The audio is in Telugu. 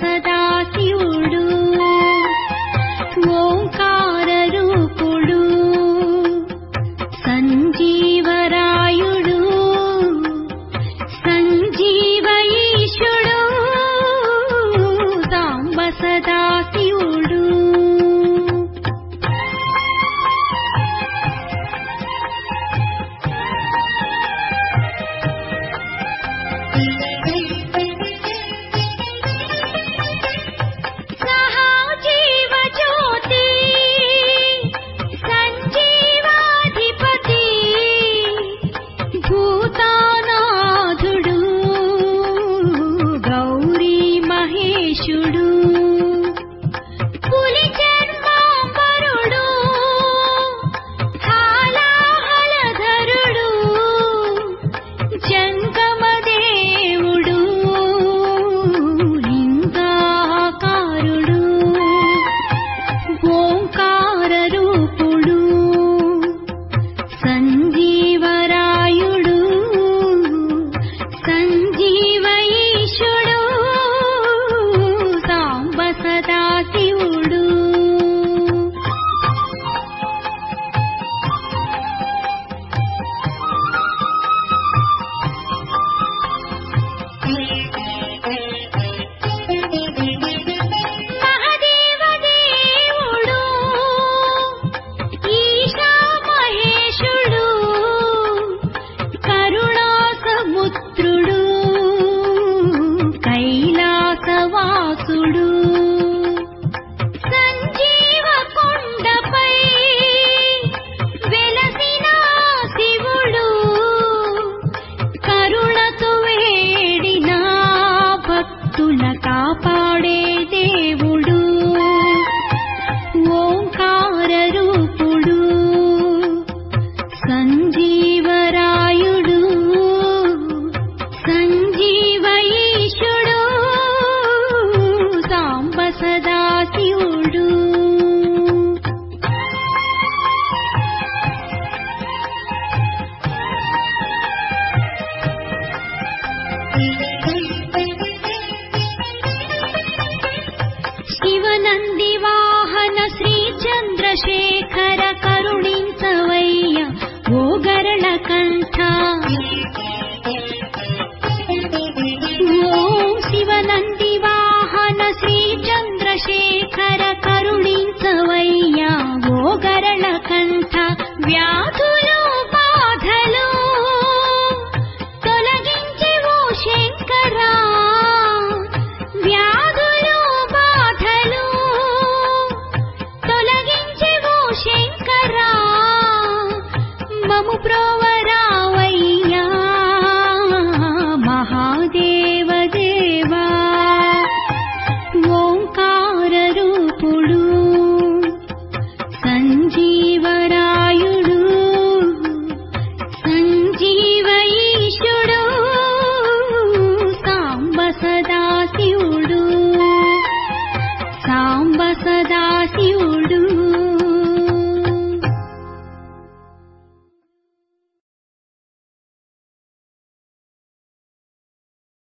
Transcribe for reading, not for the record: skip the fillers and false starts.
సదాశివుడు ఓంకార రూపుడు సంజీవరాయుడు సంజీవ ఈశుడు సాంబ సదాశివుడు శివనంది వాహన శ్రీ చంద్రశేఖర కరుణించవయ్య ఓ గరళ కంఠ ఓం శివనంది వాహన శ్రీ చంద్రశేఖర కరుణించవయ్య ఓ గరళ కంఠ వ్యాధులు బాధలు తొలగించి ఓ శంకరా వ్యాధులు బాధలు తొలగించి ఓ శంకరా మము ప్రోవరావయ్యా మహాదేవ దేవా ఓంకార రూపుడు సంజీవరాయుడు సంజీవ ఈశుడు సాంబ సదాశివుడు సాంబ సదాశివుడు